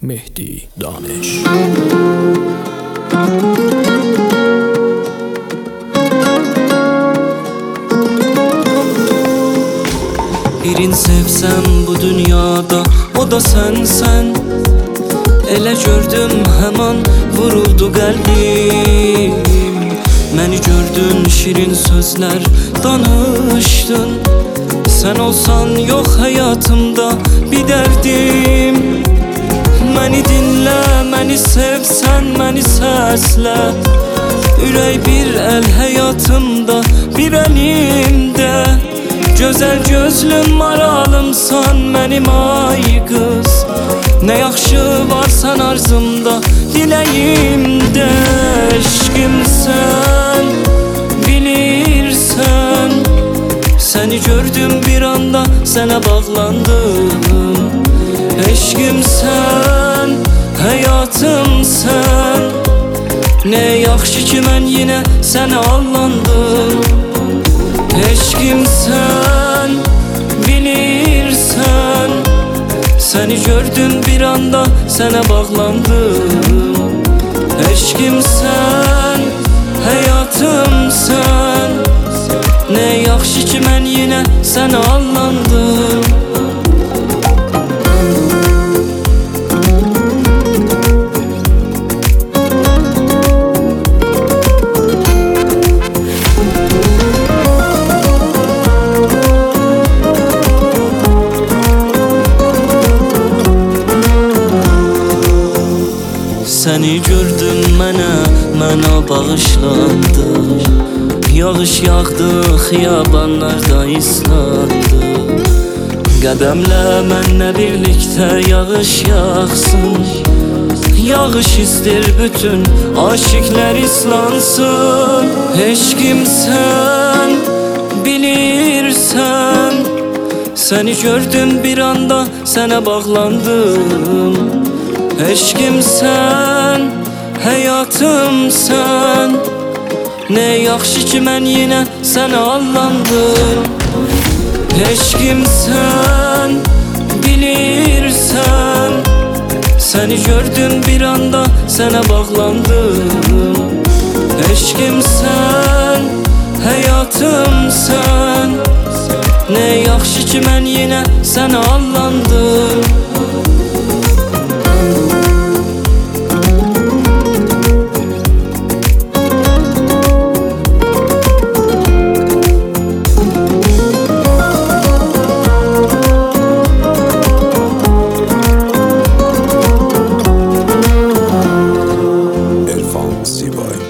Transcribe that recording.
Mehdi Daneş. Birin sevsem bu dünyada, o da sensen. Elə gördüm hemen vuruldu qəlbim. Məni gördün, şirin sözler danışdın. Sen olsan yok hayatımda bir derdim. Məni dinlə, məni sevsən, məni səslə. Ürək bir el hayatımda, bir elimdə. Gözəl gözlüm maralımsan mənim ay qız. Nə yaxşı varsan arzımda, diləyimdə. Eşqimsən, bilirsən. Səni gördüm bir anda, sənə bağlandım. Eşqimsən, həyatımsən. Nə yaxşı ki mən yenə sənə allandım. Eşqimsən, bilirsən. Səni gördüm bir anda, sənə bağlandım. Eşqimsən, həyatımsən. Nə yaxşı ki mən yenə sənə allandım. Səni gördüm mənə bağışlandı. Yağış yağdı, xiyabanlarda islandı. Qədəmlə mənlə birlikdə yağış yağsın. Yağış istir bütün aşıklar islansın. Eşqimsən, bilirsən. Səni gördüm bir anda, sənə bağlandım. Eşqimsən, həyatımsən. Nə yaxşı ki mən yenə sənə allandım. Eşqimsən, bilirsən. Səni gördüm bir anda, sənə bağlandım. Eşqimsən, həyatımsən. Nə yaxşı ki mən yenə sənə allandım. Elfan Sibay.